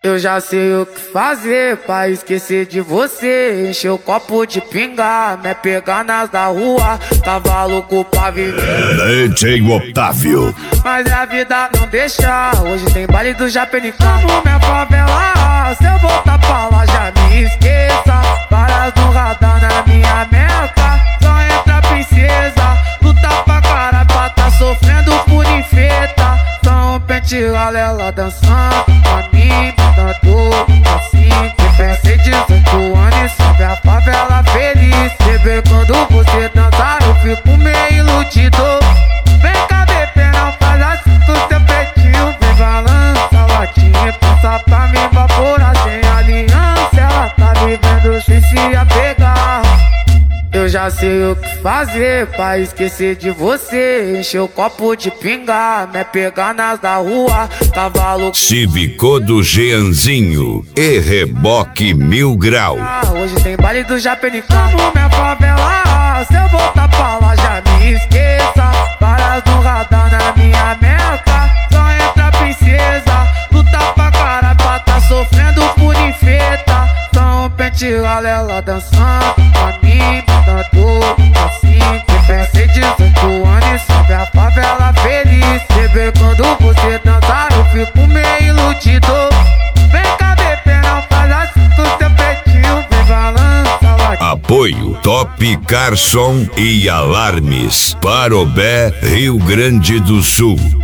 Eu já sei o que fazer pra esquecer de você. Encher o copo de pinga, me pegar nas da rua. Tava louco pra viver DJ Otávio. mas a vida não deixa. Hoje tem baile do Japenicano, minha favela. Se eu voltar pra lá já me esqueça. Várias no radar na minha meta. Só entra princesa, luta pra caralho pra tá sofrendo por infeta. Só um pente galela dançando pra mim, dando assim. Que pensei 18 anos e sobe a favela feliz. Bebê, quando você dança eu fico meio iludido. Vem cá, bebê, não faz assim do seu peitinho. Vem balança, latinha, passa pra mim vaporar sem aliança. Ela tá vivendo sem se apegar. Eu já sei o que fazer pra esquecer de você. Encher o copo de pinga, me pegar nas da rua. Tava louco. Cívicô do Jeanzinho e Reboque 1000 Grau. Hoje tem baile do Japenicano, minha favela. Se eu voltar pra lá já me esqueça. Várias no radar na minha meta. Só entra princesa, luta pra caralho pra tá sofrendo por infeta. Só um pente galela dançando pra mim, dando assim. Que pensei 18 anos e sobe a favela feliz. Bebê, quando você dança eu fico meio iludido. Vem cá, bebê, não faz assim do seu peitinho. Vem balança, latinha. Apoio Top Carson e Alarmes, Parobé, Rio Grande do Sul.